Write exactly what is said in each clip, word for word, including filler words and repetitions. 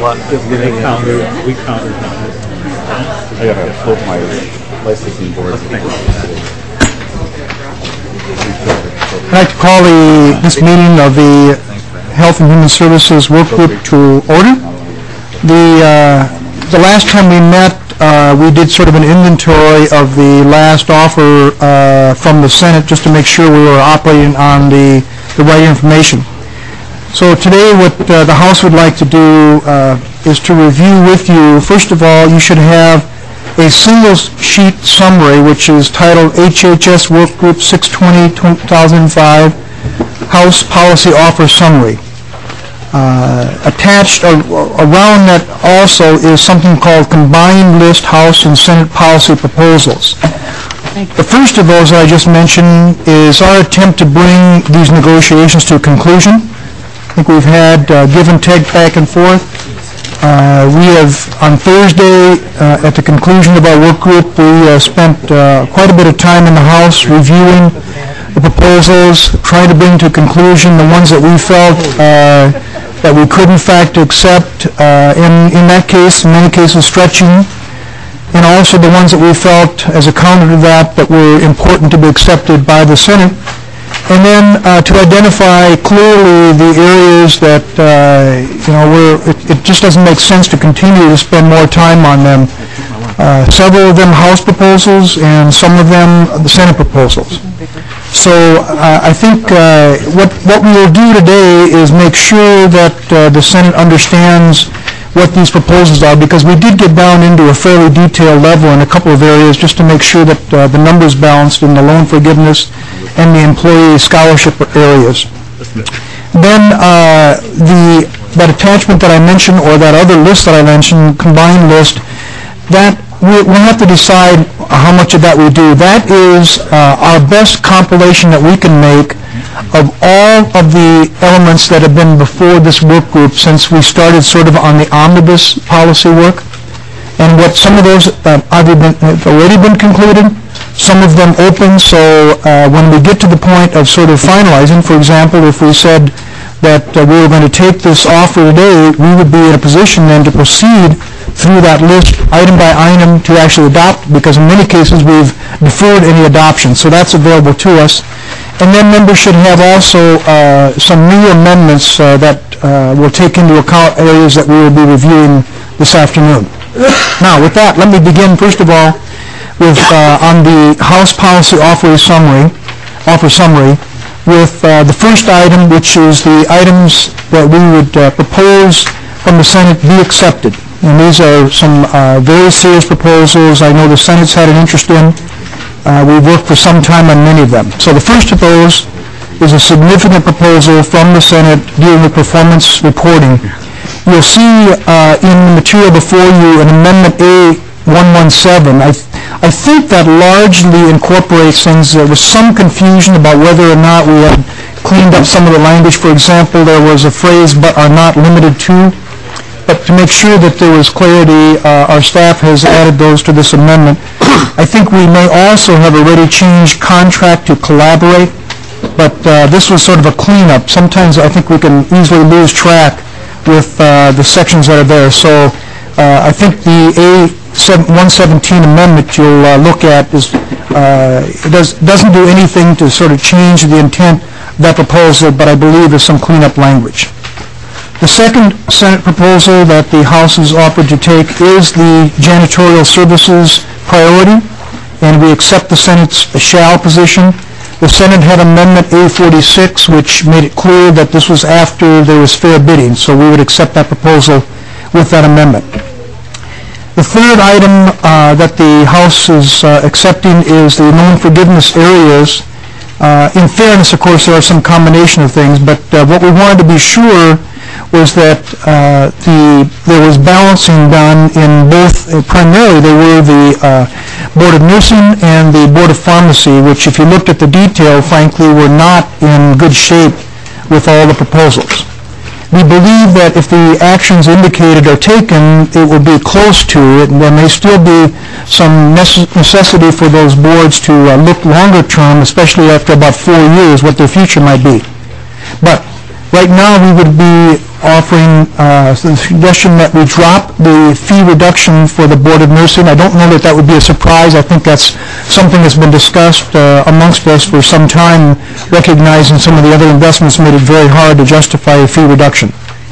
one. They counted, we counted on it. I gotta flip my licensing board. I'd like to call the, this meeting of the Health and Human Services Work Group to order. The, uh, the last time we met, uh, we did sort of an inventory of the last offer uh, from the Senate just to make sure we were operating on the, the right information. So today what uh, the House would like to do uh, is to review with you, first of all, you should have a single sheet summary which is titled H H S Work Group six twenty two thousand five House Policy Offer Summary. Uh, attached uh, around that also is something called Combined List House and Senate Policy Proposals. The first of those I just mentioned is our attempt to bring these negotiations to a conclusion. I think we've had uh, give and take back and forth. Uh, we have, on Thursday, uh, at the conclusion of our work group, we uh, spent uh, quite a bit of time in the House reviewing the proposals, trying to bring to conclusion the ones that we felt uh, that we could in fact accept, uh, in, in that case, in many cases stretching, and also the ones that we felt as a counter to that that were important to be accepted by the Senate. And then uh, to identify clearly the areas that, uh, you know, where it, it just doesn't make sense to continue to spend more time on them. Uh, several of them House proposals and some of them the Senate proposals. So uh, I think uh, what, what we will do today is make sure that uh, the Senate understands what these proposals are, because we did get down into a fairly detailed level in a couple of areas just to make sure that uh, the numbers balanced in the loan forgiveness and the employee scholarship areas. Then uh, the that attachment that I mentioned, or that other list that I mentioned, combined list, that we, we'll have to decide how much of that we do. That is uh, our best compilation that we can make of all of the elements that have been before this work group since we started sort of on the omnibus policy work, and what some of those uh, either been, have already been concluded, some of them open. So uh, when we get to the point of sort of finalizing, for example, if we said that uh, we were going to take this offer today, we would be in a position then to proceed through that list item by item to actually adopt, because in many cases we've deferred any adoption. So that's available to us. And then members should have also uh, some new amendments uh, that uh, will take into account areas that we will be reviewing this afternoon. Now, with that, let me begin first of all with uh, on the House Policy Offer Summary, offer summary, with uh, the first item, which is the items that we would uh, propose from the Senate be accepted. And these are some uh, very serious proposals I know the Senate's had an interest in. Uh, we've worked for some time on many of them. So the first of those is a significant proposal from the Senate dealing with performance reporting. You'll see uh, in the material before you an Amendment A one seventeen. I, th I think that largely incorporates things. There was some confusion about whether or not we had cleaned up some of the language. For example, there was a phrase, "but are not limited to." But to make sure that there was clarity, uh, our staff has added those to this amendment. I think we may also have already changed contract to collaborate, but uh, this was sort of a cleanup. Sometimes I think we can easily lose track with uh, the sections that are there. So uh, I think the A one seventeen amendment you'll uh, look at is uh, it does, doesn't do anything to sort of change the intent of that proposal, but I believe there's some cleanup language. The second Senate proposal that the House has offered to take is the janitorial services priority, and we accept the Senate's shall position. The Senate had Amendment A forty-six, which made it clear that this was after there was fair bidding, so we would accept that proposal with that amendment. The third item uh, that the House is uh, accepting is the loan forgiveness areas. Uh, in fairness, of course, there are some combination of things, but uh, what we wanted to be sure was that uh, the there was balancing done in both, uh, primarily they were the uh, Board of Nursing and the Board of Pharmacy, which if you looked at the detail, frankly, were not in good shape with all the proposals. We believe that if the actions indicated are taken, it will be close to it, and there may still be some necessity for those boards to uh, look longer term, especially after about four years, what their future might be. But Right now, we would be offering uh, the suggestion that we drop the fee reduction for the Board of Nursing. I don't know that that would be a surprise. I think that's something that's been discussed uh, amongst us for some time, recognizing some of the other investments made it very hard to justify a fee reduction.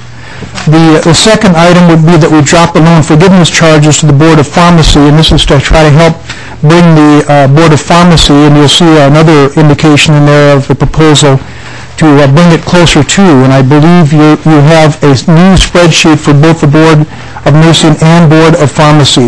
The, the second item would be that we drop the loan forgiveness charges to the Board of Pharmacy, and this is to try to help bring the uh, Board of Pharmacy, and you'll see another indication in there of the proposal to uh, bring it closer to, and I believe you, you have a new spreadsheet for both the Board of Nursing and Board of Pharmacy.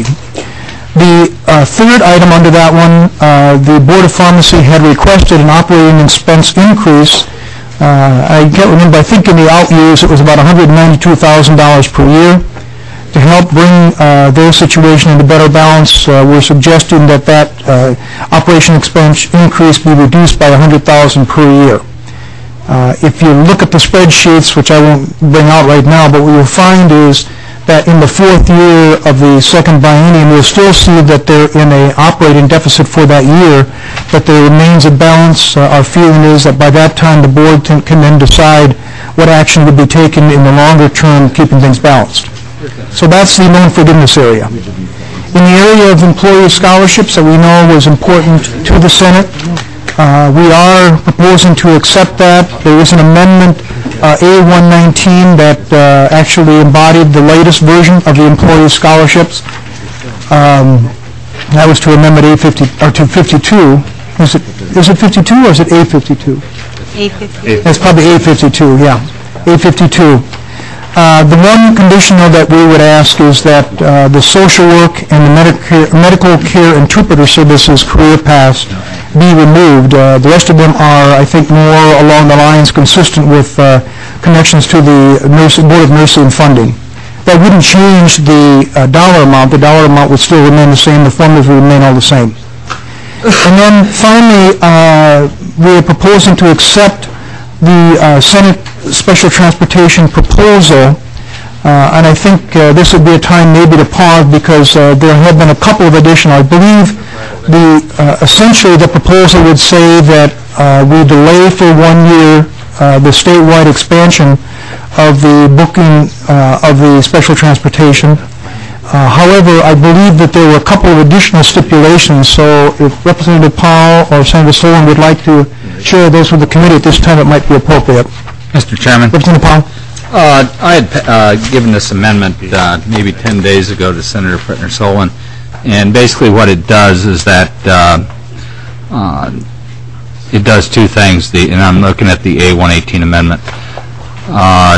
The uh, third item under that one, uh, the Board of Pharmacy had requested an operating expense increase. Uh, I can't remember, I think in the out years it was about one hundred ninety-two thousand dollars per year. To help bring uh, their situation into better balance, uh, we're suggesting that that uh, operation expense increase be reduced by one hundred thousand dollars per year. Uh, if you look at the spreadsheets, which I won't bring out right now, but what you'll find is that in the fourth year of the second biennium, you'll still see that they're in an operating deficit for that year, but there remains a balance. Uh, our feeling is that by that time, the board can, can then decide what action would be taken in the longer term, keeping things balanced. So that's the loan forgiveness area. In the area of employee scholarships that we know was important to the Senate, Uh, we are proposing to accept that. There is an amendment, uh, A one nineteen, that uh, actually embodied the latest version of the employee scholarships. Um, that was to amendment A fifty or to fifty-two. Is it is it fifty-two or is it A fifty-two? A fifty. That's probably A fifty-two. Yeah, A fifty-two. Uh, the one conditional that we would ask is that uh, the social work and the Medicare, medical care interpreter services career paths be removed. Uh, the rest of them are, I think, more along the lines consistent with uh, connections to the nursing, Board of Nursing funding. That wouldn't change the uh, dollar amount. The dollar amount would still remain the same. The formulas would remain all the same. And then finally, uh, we're proposing to accept the uh, Senate Special Transportation proposal. Uh, and I think uh, this would be a time maybe to pause because uh, there have been a couple of additional, I believe, the uh, essentially the proposal would say that uh, we delay for one year uh, the statewide expansion of the booking uh, of the special transportation. Uh, however, I believe that there were a couple of additional stipulations, so if Representative Powell or Senator Sullivan would like to share those with the committee at this time, it might be appropriate. Mister Chairman, Representative Powell. uh, I had uh, given this amendment uh, maybe ten days ago to Senator Fretner Sullivan. And basically what it does is that uh, uh, it does two things, the, and I'm looking at the A one eighteen amendment. Uh,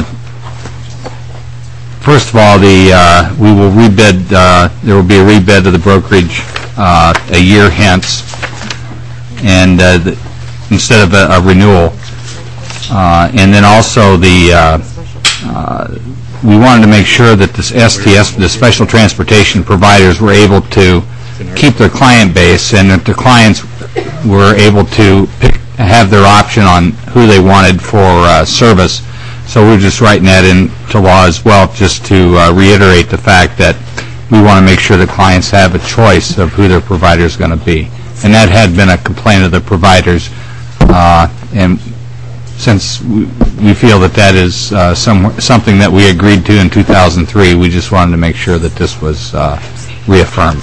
first of all, the uh, we will rebid, uh, there will be a rebid of the brokerage uh, a year hence, and uh, the, instead of a, a renewal. Uh, and then also the uh, uh, we wanted to make sure that this S T S, the special transportation providers, were able to keep their client base and that the clients were able to pick, have their option on who they wanted for uh, service. So we're just writing that into law as well, just to uh, reiterate the fact that we want to make sure the clients have a choice of who their provider is going to be. And that had been a complaint of the providers, uh, and since we, we feel that that is uh, some, something that we agreed to in two thousand three, we just wanted to make sure that this was uh, reaffirmed.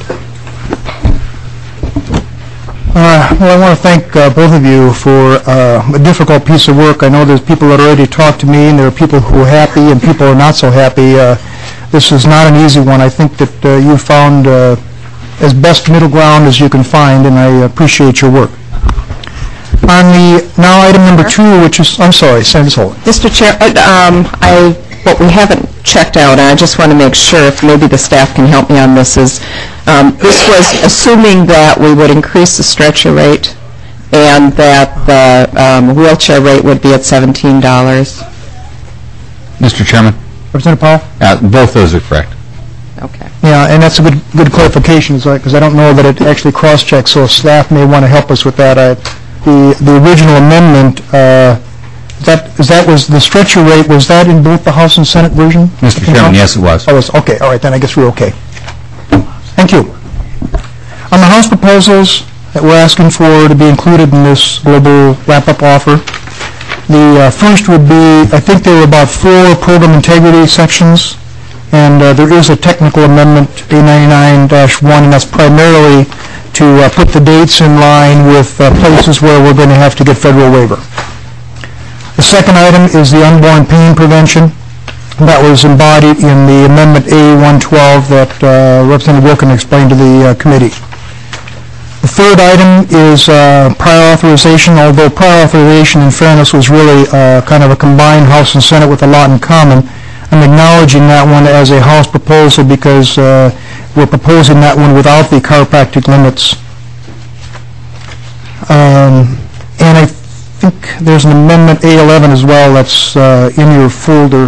Uh, well, I want to thank uh, both of you for uh, a difficult piece of work. I know there's people that already talked to me, and there are people who are happy and people who are not so happy. Uh, this is not an easy one. I think that uh, you found uh, as best middle ground as you can find, and I appreciate your work. On the, now item number two, which is, I'm sorry, Senator Sullivan. Mister Chair, uh, um, I, what we haven't checked out, and I just want to make sure if maybe the staff can help me on this, is um, this was assuming that we would increase the stretcher rate and that the um, wheelchair rate would be at seventeen dollars. Mister Chairman? Representative Powell? Uh, both those are correct. Okay. Yeah, and that's a good good clarification, because I don't know that it actually cross-checks, so staff may want to help us with that. I, the the original amendment, uh, that is that was the stretcher rate, was that in both the House and Senate version? Mister Chairman, yes, it was. Oh, it was, okay, all right, then I guess we're okay. Thank you. On the House proposals that we're asking for to be included in this global wrap-up offer, The uh, first would be, I think there were about four program integrity sections, and uh, there is a technical amendment, A ninety-nine dash one, and that's primarily to uh, put the dates in line with uh, places where we're going to have to get federal waiver. The second item is the unborn pain prevention. That was embodied in the Amendment A one twelve that uh, Representative Wilken explained to the uh, committee. The third item is uh, prior authorization, although prior authorization, in fairness, was really uh, kind of a combined House and Senate with a lot in common. I'm acknowledging that one as a House proposal because uh, we're proposing that one without the chiropractic limits. Um, and I think there's an amendment A eleven as well that's uh, in your folder.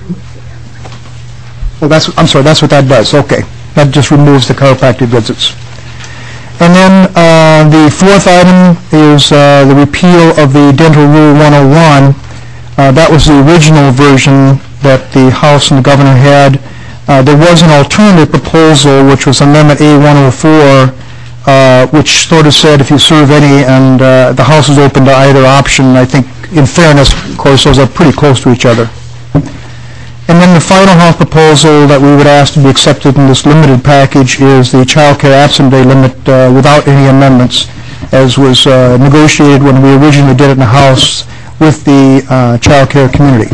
Well, that's, I'm sorry, that's what that does. Okay. That just removes the chiropractic visits. And then uh, the fourth item is uh, the repeal of the Dental Rule one oh one. Uh, that was the original version that the House and the Governor had. Uh, there was an alternative proposal, which was Amendment A one oh four, uh, which sort of said if you serve any, and uh, the House is open to either option. I think, in fairness, of course, those are pretty close to each other. And then the final House proposal that we would ask to be accepted in this limited package is the child care absent day limit uh, without any amendments, as was uh, negotiated when we originally did it in the House with the uh, child care community.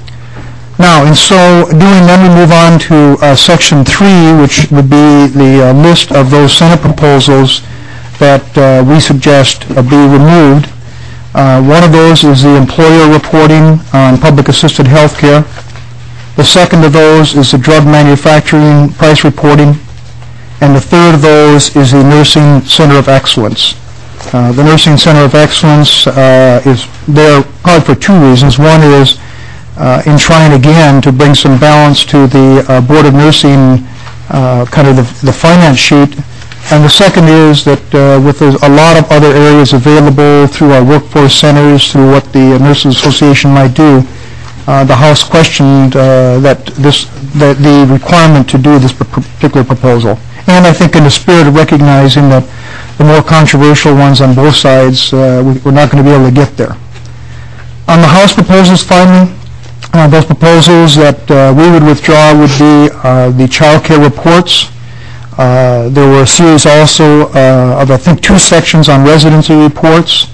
Now, in so doing, then we move on to uh, Section three, which would be the uh, list of those Senate proposals that uh, we suggest uh, be removed. Uh, one of those is the employer reporting on public-assisted health care. The second of those is the drug manufacturing price reporting. And the third of those is the Nursing Center of Excellence. Uh, the Nursing Center of Excellence uh, is there probably for two reasons. One is uh, in trying again to bring some balance to the uh, Board of Nursing, uh, kind of the, the finance sheet. And the second is that uh, with a lot of other areas available through our workforce centers, through what the Nurses Association might do, Uh, the House questioned uh, that this, that the requirement to do this particular proposal. And I think in the spirit of recognizing that the more controversial ones on both sides, uh, we, we're not going to be able to get there. On the House proposals, finally, uh, those proposals that uh, we would withdraw would be uh, the child care reports. Uh, there were a series also uh, of, I think, two sections on residency reports.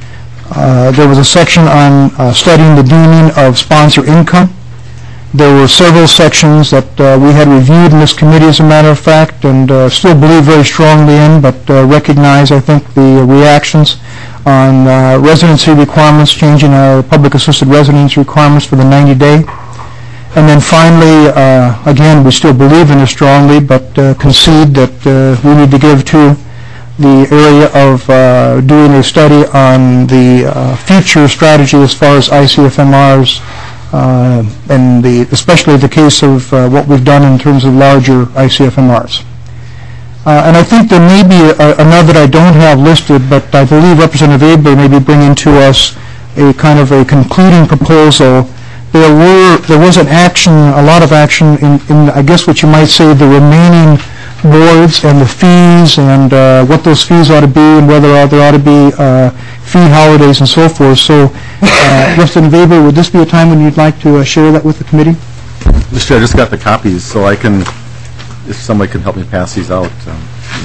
Uh, there was a section on uh, studying the deeming of sponsor income. There were several sections that uh, we had reviewed in this committee, as a matter of fact, and uh, still believe very strongly in, but uh, recognize, I think, the reactions on uh, residency requirements, changing our public-assisted residence requirements for the ninety day. And then finally, uh, again, we still believe in it strongly, but uh, concede that uh, we need to give to the area of uh, doing a study on the uh, future strategy as far as I C F M Rs, uh, and the, especially the case of uh, what we've done in terms of larger I C F M Rs. Uh, and I think there may be a, another that I don't have listed, but I believe Representative Aber may be bringing to us a kind of a concluding proposal. There were there was an action, a lot of action in, in I guess what you might say the remaining boards and the fees and uh, what those fees ought to be and whether there ought to be uh, fee holidays and so forth. So, uh, Representative Aber, would this be a time when you'd like to uh, share that with the committee? Mister Chair, I just got the copies, so I can, if somebody can help me pass these out. Um,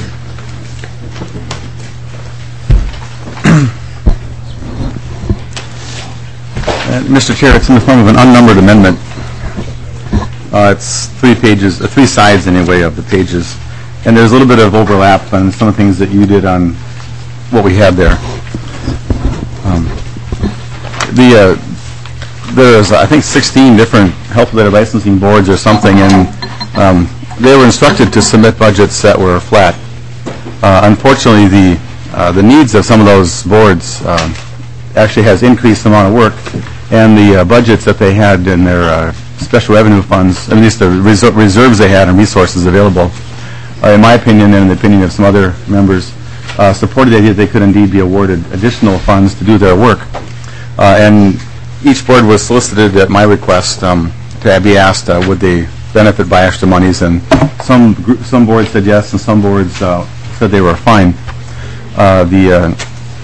uh, Mister Chair, it's in the form of an unnumbered amendment. Uh, it's three pages, uh, three sides anyway of the pages. And there's a little bit of overlap on some of the things that you did on what we had there. Um, the uh, there's I think sixteen different health-related licensing boards or something, and um, they were instructed to submit budgets that were flat. Uh, unfortunately, the uh, the needs of some of those boards uh, actually has increased the amount of work, and the uh, budgets that they had in their uh, special revenue funds, at least the reser reserves they had and resources available, uh, in my opinion and in the opinion of some other members, uh, supported the idea that they could indeed be awarded additional funds to do their work. Uh, and each board was solicited at my request um, to be asked uh, would they benefit by extra monies, and some gr some boards said yes and some boards uh, said they were fine. Uh, the uh,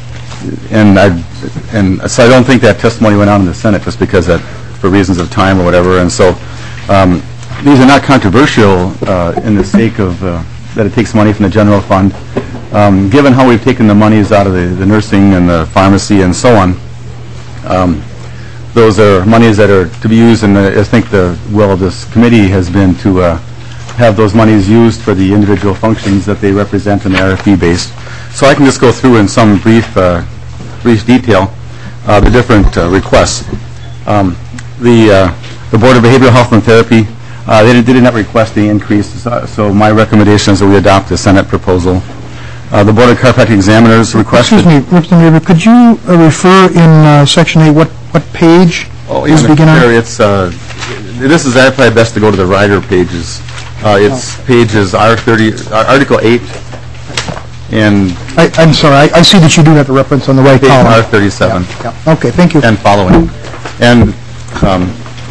and I, and so I don't think that testimony went out in the Senate just because that, for reasons of time or whatever, and so um, these are not controversial uh, in the sake of uh, that it takes money from the general fund. Um, given how we've taken the monies out of the, the nursing and the pharmacy and so on, um, those are monies that are to be used, and I think the will of this committee has been to uh, have those monies used for the individual functions that they represent and they are fee-based. So I can just go through in some brief, uh, brief detail uh, the different uh, requests. Um, the, uh, the Board of Behavioral Health and Therapy, uh, they, did, they did not request the increase, so, so my recommendation is that we adopt the Senate proposal. Uh, the Board of Chiropractic Examiners requested... Excuse me, Representative, could you uh, refer in uh, Section eight what, what page Oh, is yeah, begin on? There, it's, uh, this is probably best to go to the rider pages. Uh, it's pages R thirty, uh, Article eight, and I, I'm sorry, I, I see that you do have the reference on the right page column. R thirty-seven, Yeah. Okay, thank you. and following. And, um,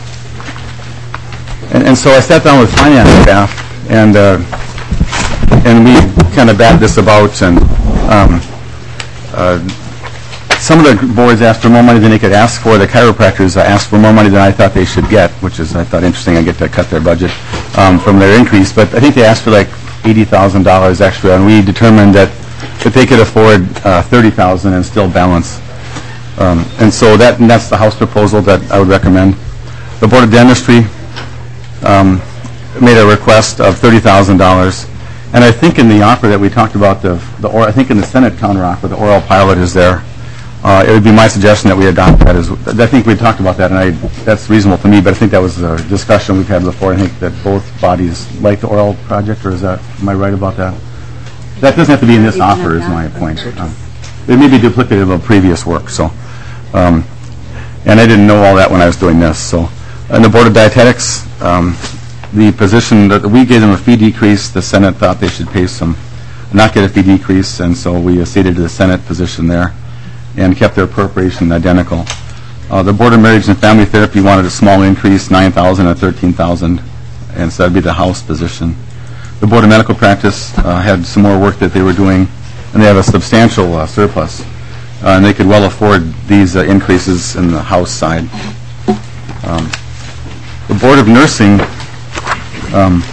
and, and so I sat down with finance staff, and, uh, and we kind of batted this about, and um, uh, some of the boards asked for more money than they could ask for. The chiropractors asked for more money than I thought they should get, which is, I thought, interesting. I get to cut their budget um, from their increase. But I think they asked for like eighty thousand dollars extra, and we determined that, that they could afford uh, thirty thousand dollars and still balance. Um, and so that, and that's the House proposal that I would recommend. The Board of Dentistry um, made a request of thirty thousand dollars. And I think in the offer that we talked about, the, the or, I think in the Senate counter offer, the oral pilot is there. Uh, it would be my suggestion that we adopt that. As I think we talked about that, and I, that's reasonable to me. But I think that was a discussion we've had before. I think that both bodies like the oral project, or is that? Am I right about that? That doesn't have to be in this offer, is my point. Um, it may be duplicative of previous work. So, um, and I didn't know all that when I was doing this. So, and the Board of Dietetics, um, the position that we gave them a fee decrease, the Senate thought they should pay some, not get a fee decrease, and so we acceded to the Senate position there and kept their appropriation identical. Uh, the Board of Marriage and Family Therapy wanted a small increase, nine thousand dollars and thirteen thousand dollars, and so that would be the House position. The Board of Medical Practice uh, had some more work that they were doing, and they have a substantial uh, surplus, uh, and they could well afford these uh, increases in the House side. Um, the Board of Nursing, um,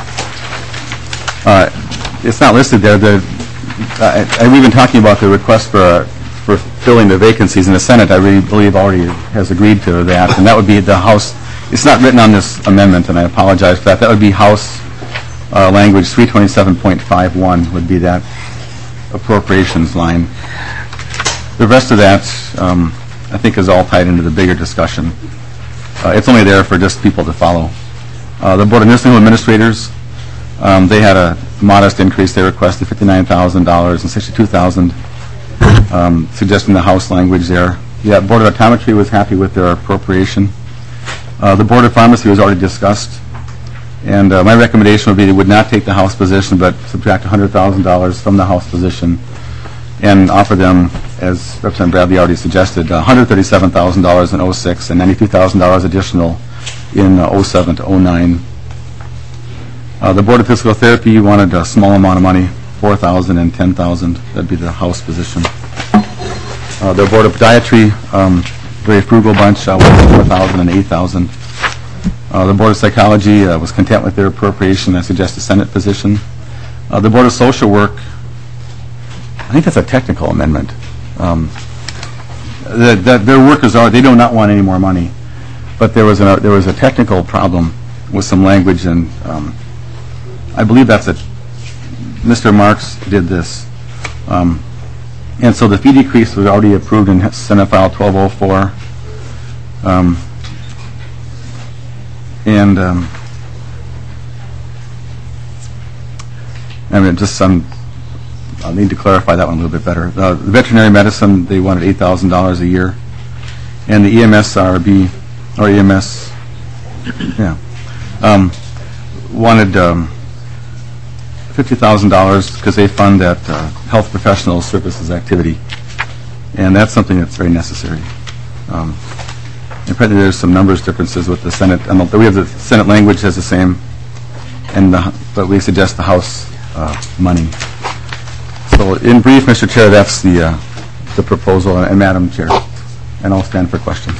uh, it's not listed there. The, uh, I, we've been talking about the request for a for filling the vacancies in the Senate. I really believe already has agreed to that, and that would be the House. It's not written on this amendment, and I apologize for that. That would be House uh, language three twenty-seven point five one would be that appropriations line. The rest of that, um, I think, is all tied into the bigger discussion. Uh, it's only there for just people to follow. Uh, the Board of Nursing Home Administrators, um, they had a modest increase. They requested fifty-nine thousand dollars and sixty-two thousand dollars. Um, suggesting the House language there. Yeah, Board of Optometry was happy with their appropriation. Uh, the Board of Pharmacy was already discussed, and uh, my recommendation would be they would not take the House position, but subtract one hundred thousand dollars from the House position and offer them, as Representative Bradley already suggested, one hundred thirty-seven thousand dollars in oh six and ninety-two thousand dollars additional in uh, oh seven to oh nine. Uh, the Board of Physical Therapy wanted a small amount of money, four thousand dollars and ten thousand dollars. That'd be the House position. Uh, the Board of Podiatry, um, very frugal bunch, uh, four thousand dollars and eight thousand dollars. Uh, the Board of Psychology uh, was content with their appropriation. I suggest a Senate position. Uh, the Board of Social Work, I think that's a technical amendment. Um, the, the, their workers are, they do not want any more money, but there was a, there was a technical problem with some language, and um, I believe that's a, Mister Marks did this. Um, and so the fee decrease was already approved in Senate File twelve oh four. Um, and um, I mean, just some, I'll need to clarify that one a little bit better. Uh, the veterinary medicine, they wanted eight thousand dollars a year. And the E M S R B, or E M S, yeah, um, wanted um, fifty thousand dollars because they fund that uh, health professional services activity. And that's something that's very necessary. Um, and apparently there's some numbers differences with the Senate. And we have the Senate language has the same, and the, but we suggest the House uh, money. So in brief, Mister Chair, that's the uh, the proposal, and Madam Chair, and I'll stand for questions.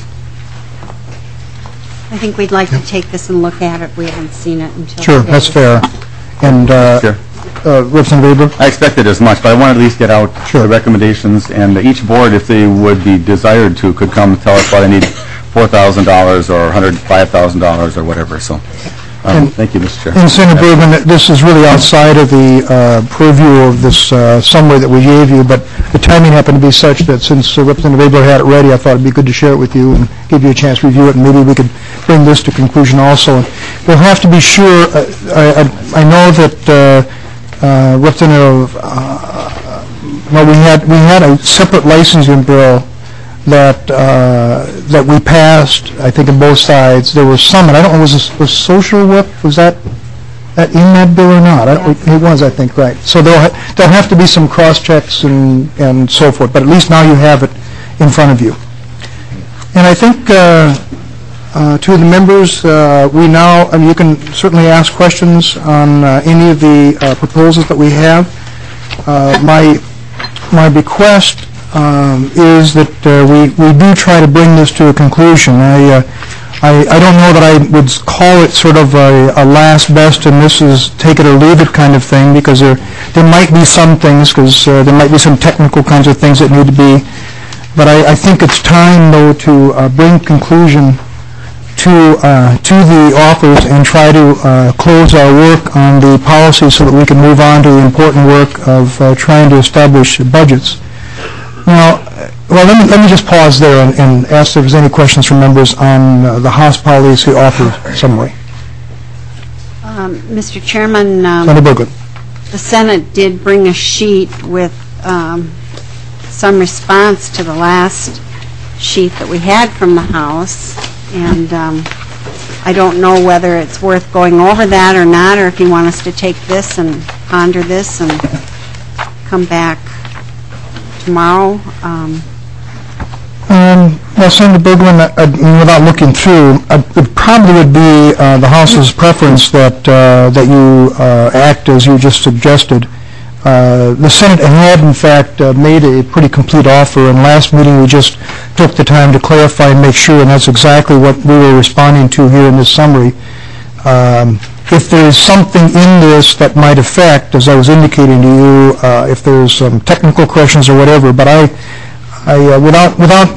I think we'd like to take this and look at it. We haven't seen it until Sure, today. that's fair. And uh, Sure. uh, Representative Weber? I expected as much, but I want to at least get out Sure. the recommendations, and each board, if they would be desired to, could come tell us why they need four thousand dollars or one hundred five thousand dollars or whatever, so, um, thank you, Mister Chair. And Senator Bergman, this is really outside of the uh, purview of this uh, summary that we gave you, but the timing happened to be such that since uh, Representative Weber had it ready, I thought it'd be good to share it with you and give you a chance to review it, and maybe we could bring this to conclusion also. We'll have to be sure, uh, I, I I know that uh, uh, Representative, uh, well, we had, we had a separate licensing bill that uh, that we passed, I think, on both sides. There was some, and I don't know, was this, was social work, was that that in that bill or not? I don't- It was, I think, right. So there'll, ha- there'll have to be some cross-checks and, and so forth, but at least now you have it in front of you. And I think uh, uh, to the members, uh, we now, I mean, you can certainly ask questions on uh, any of the uh, proposals that we have. Uh, My, my request um, is that uh, we, we do try to bring this to a conclusion. I, uh, I, I don't know that I would call it sort of a, a last best and this is take it or leave it kind of thing, because there, there might be some things, because uh, there might be some technical kinds of things that need to be, but I, I think it's time, though, to uh, bring conclusion to, uh, to the offers and try to uh, close our work on the policy so that we can move on to the important work of uh, trying to establish budgets. Now, well, let me, let me just pause there and, and ask if there's any questions from members on uh, the House policy offer summary. Um, Mister Chairman, um, Senator Berglund. the Senate did bring a sheet with um, some response to the last sheet that we had from the House, and um, I don't know whether it's worth going over that or not, or if you want us to take this and ponder this and come back tomorrow. Um, Um, Well, Senator Berglund, uh, uh, without looking through, uh, it probably would be uh, the House's preference that uh, that you uh, act as you just suggested. Uh, The Senate had, in fact, uh, made a pretty complete offer, and last meeting we just took the time to clarify and make sure, and that's exactly what we were responding to here in this summary. Um, If there's something in this that might affect, as I was indicating to you, uh, if there's some technical questions or whatever, but I, I, uh, without, without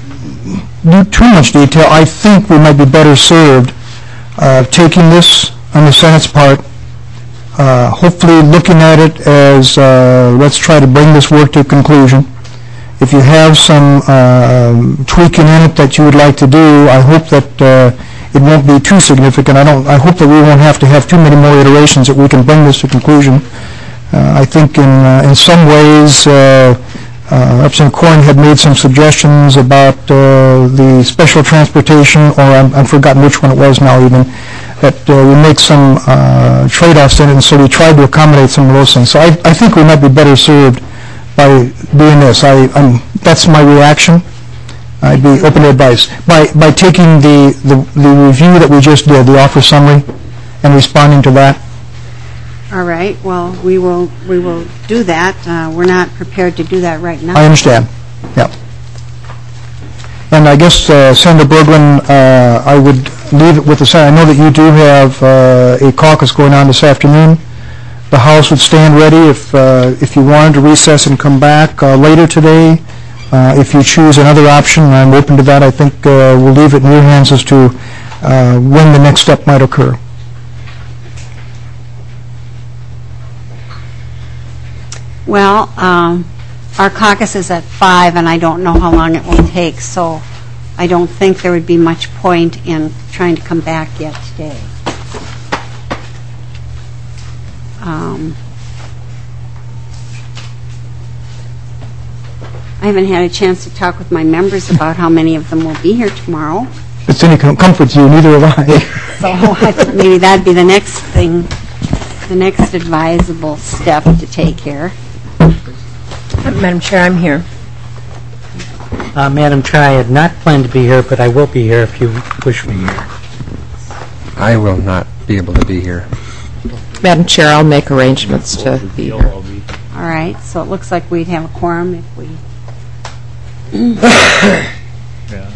do too much detail, I think we might be better served uh, taking this on the Senate's part, uh, hopefully looking at it as, uh, let's try to bring this work to a conclusion. If you have some uh, tweaking in it that you would like to do, I hope that uh, it won't be too significant. I don't, I hope that we won't have to have too many more iterations, that we can bring this to conclusion. Uh, I think in, uh, in some ways, uh, Uh, Representative Corn had made some suggestions about uh, the special transportation, or I'm, I've forgotten which one it was now even, that uh, we make some uh, trade-offs in it, and so we tried to accommodate some of those things. So I, I think we might be better served by doing this. I, I'm, that's my reaction. I'd be open to advice. By, by taking the, the, the review that we just did, the offer summary, and responding to that. All right, well, we will, we will do that. Uh, We're not prepared to do that right now. I understand, yeah. And I guess, uh, Senator Berglund, uh, I would leave it with the Senate. I know that you do have uh, a caucus going on this afternoon. The House would stand ready if, uh, if you wanted to recess and come back uh, later today. Uh, If you choose another option, I'm open to that. I think uh, we'll leave it in your hands as to uh, when the next step might occur. Well, um, our caucus is at five, and I don't know how long it will take, so I don't think there would be much point in trying to come back yet today. Um, I haven't had a chance to talk with my members about how many of them will be here tomorrow, If it's any com- comfort to you, neither have I. so I think maybe that'd be the next thing, the next advisable step to take here. Madam Chair, I'm here. Uh, Madam Chair, I had not planned to be here, but I will be here if you push me here. I will not be able to be here. Madam Chair, I'll make arrangements to be here. All right, so it looks like we'd have a quorum if we Yeah.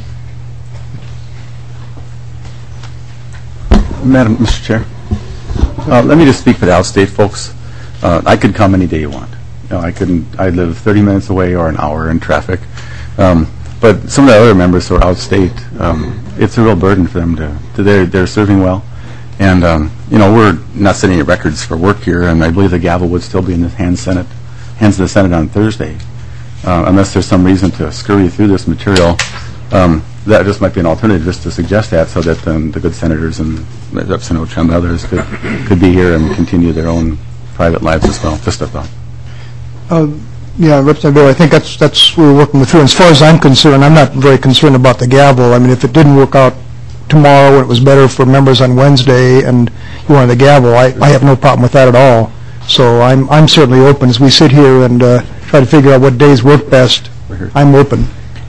Madam, Mister Chair, uh, let me just speak for the outstate folks. Uh, I could come any day you want. You know, I couldn't. I live thirty minutes away or an hour in traffic. Um, but some of the other members who are outstate, um, it's a real burden for them to. to they're, they're serving well, and um, you know we're not setting any records for work here. And I believe the gavel would still be in the hands Senate, hands of the Senate on Thursday, uh, unless there's some reason to scurry through this material. Um, that just might be an alternative, just to suggest that, so that um, the good senators and Representative Ochum and others could could be here and continue their own private lives as well. Just a thought. Uh, Yeah, Representative Bill, I think that's, that's what we're working with through. As far as I'm concerned, I'm not very concerned about the gavel. I mean, if it didn't work out tomorrow and it was better for members on Wednesday and you wanted the gavel, I, I have no problem with that at all. So I'm, I'm certainly open as we sit here and uh, try to figure out what days work best. I'm open.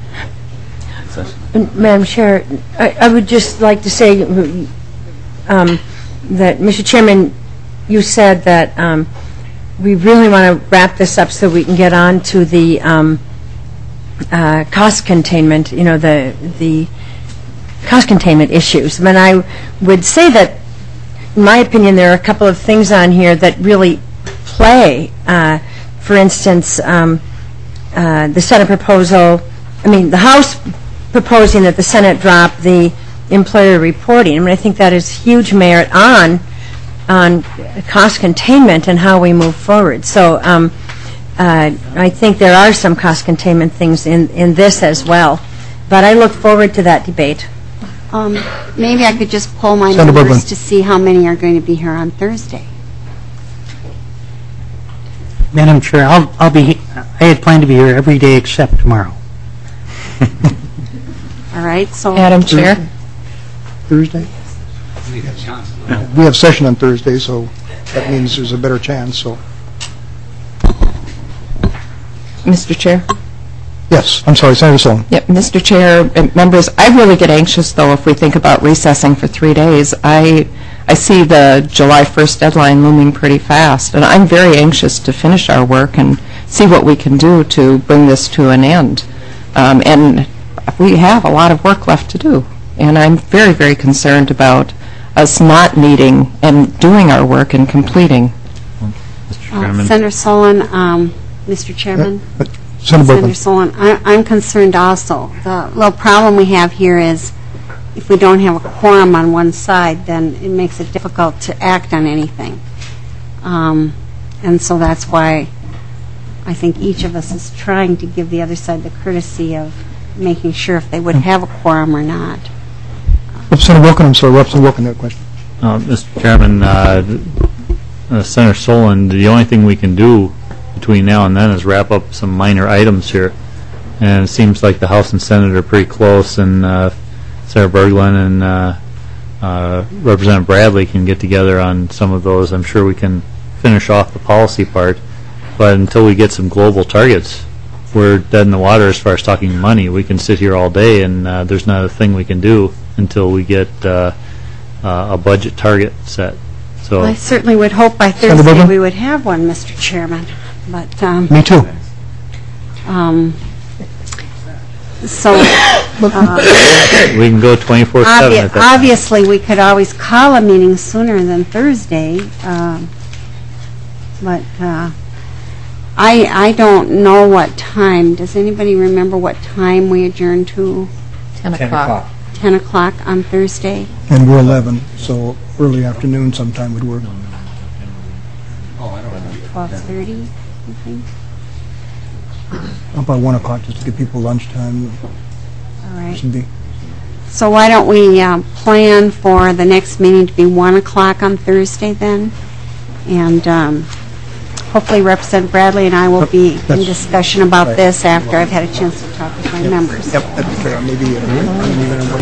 Madam Chair, I, I would just like to say um, that, Mister Chairman, you said that um, we really want to wrap this up so we can get on to the um, uh, cost containment, you know, the the cost containment issues. And I would say that, in my opinion, there are a couple of things on here that really play. Uh, for instance, um, uh, the Senate proposal, I mean, the House proposing that the Senate drop the employer reporting. I mean, I think that is huge merit on on cost containment and how we move forward. So um, uh, I think there are some cost containment things in, in this as well. But I look forward to that debate. Um, maybe I could just pull my Senator numbers Bergman. to see how many are going to be here on Thursday. Madam Chair, I'll, I'll be, he- I had planned to be here every day except tomorrow. All right, so Madam Chair? Thursday? We have session on Thursday, so that means there's a better chance, so. Mister Chair? Yes, I'm sorry, Senator Solon. Yep, Mister Chair, and members, I really get anxious, though, if we think about recessing for three days. I I see the July first deadline looming pretty fast, and I'm very anxious to finish our work and see what we can do to bring this to an end. Um, and we have a lot of work left to do, and I'm very, very concerned about us not meeting and doing our work and completing. Mister uh, Chairman. Senator Solon, um, Mister Chairman. But Senator Bergman. Senator Solon, I, I'm concerned also. The little problem we have here is if we don't have a quorum on one side, then it makes it difficult to act on anything. Um, and so that's why I think each of us is trying to give the other side the courtesy of making sure if they would have a quorum or not. Representative Wilken, I'm sorry, Representative Wilken, that question. Uh, Mister Chairman, uh, uh, Senator Solon, the only thing we can do between now and then is wrap up some minor items here. And it seems like the House and Senate are pretty close, and uh, Senator Berglund and uh, uh, Representative Bradley can get together on some of those. I'm sure we can finish off the policy part. But until we get some global targets, we're dead in the water as far as talking money. We can sit here all day, and uh, there's not a thing we can do until we get uh, uh, a budget target set. So I certainly would hope by Senator Thursday Bergman? we would have one, Mister Chairman. But, um, Me too. um, so, uh, we can go twenty-four seven obvi- at that time. obviously, we could always call a meeting sooner than Thursday, um, but uh, I I don't know what time. Does anybody remember what time we adjourned to? ten o'clock. ten o'clock on Thursday? And we're eleven, so early afternoon sometime would work. twelve thirty, you think? About one o'clock, just to give people lunchtime. All right. Should be. So why don't we uh, plan for the next meeting to be one o'clock on Thursday then? And um, hopefully Representative Bradley and I will be in That's- discussion about this after I've had a chance to talk with my members. Yep, that'd be fair, maybe, uh, I mean, even